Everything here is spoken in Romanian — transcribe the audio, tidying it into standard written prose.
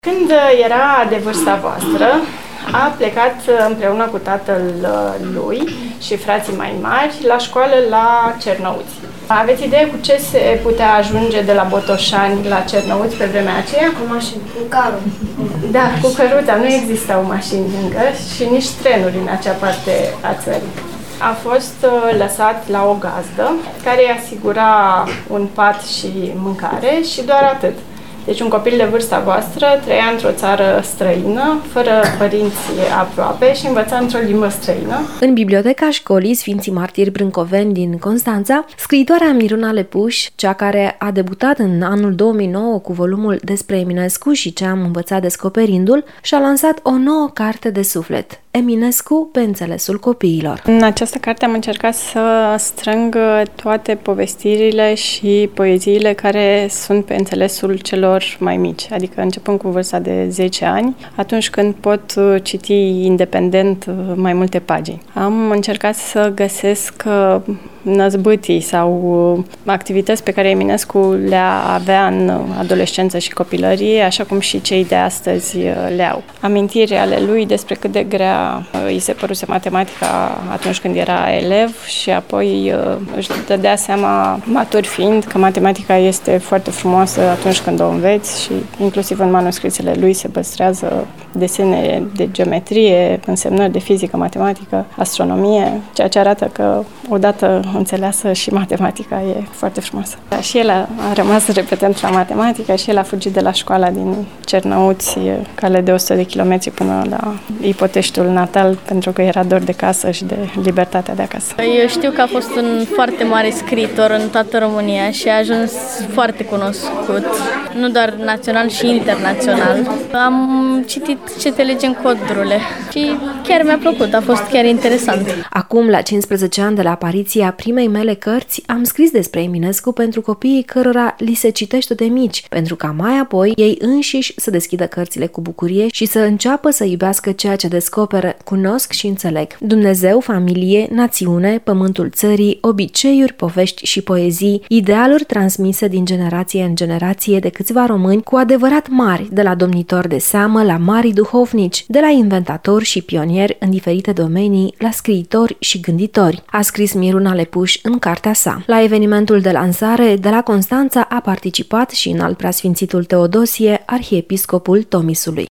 Când era de vârsta voastră, a plecat împreună cu tatăl lui și frații mai mari la școală la Cernăuți. Aveți idee cu ce se putea ajunge de la Botoșani la Cernăuți pe vremea aceea? Cu mașini, cu carul. Da, cu căruța. Nu existau mașini încă și nici trenuri în acea parte a țării. A fost lăsat la o gazdă care îi asigura un pat și mâncare și doar atât. Deci un copil de vârsta voastră trăia într-o țară străină, fără părinți aproape și învăța într-o limbă străină. În biblioteca școlii Sfinții Martiri Brâncoveni din Constanța, scriitoarea Miruna Lepuș, cea care a debutat în anul 2009 cu volumul despre Eminescu și ce am învățat descoperindu-l, și-a lansat o nouă carte de suflet, Eminescu pe înțelesul copiilor. În această carte am încercat să strâng toate povestirile și poeziile care sunt pe înțelesul celor mai mici, adică începând cu vârsta de 10 ani, atunci când pot citi independent mai multe pagini. Am încercat să găsesc năzbâtii sau activități pe care Eminescu le avea în adolescență și copilărie, așa cum și cei de astăzi le au. Amintiri ale lui despre cât de grea îi se păruse matematica atunci când era elev și apoi își dădea seama, matur fiind, că matematica este foarte frumoasă atunci când o înveți și inclusiv în manuscrisele lui se păstrează desene de geometrie, însemnări de fizică, matematică, astronomie, ceea ce arată că odată înțeleasă și matematica e foarte frumoasă. Și el a rămas repetent la matematică și el a fugit de la școala din Cernăuți, cale de 100 de kilometri până la Ipoteștiul natal, pentru că era dor de casă și de libertatea de acasă. Eu știu că a fost un foarte mare scriitor în toată România și a ajuns foarte cunoscut, nu doar național și internațional. Am citit Ce te lege în codrule și chiar mi-a plăcut, a fost chiar interesant. Acum, la 15 ani de la apariția primei mele cărți, am scris despre Eminescu pentru copiii cărora li se citește de mici, pentru ca mai apoi ei înșiși să deschidă cărțile cu bucurie și să înceapă să iubească ceea ce descoperă, cunosc și înțeleg. Dumnezeu, familie, națiune, pământul țării, obiceiuri, povești și poezii, idealuri transmise din generație în generație de câțiva români cu adevărat mari, de la domnitori de seamă la mari duhovnici, de la inventatori și pionieri în diferite domenii, la scriitori și gânditori, a scris Miruna Lepuș în cartea sa. La evenimentul de lansare de la Constanța a participat și înalt preasfințitul Teodosie, arhiepiscopul Tomisului.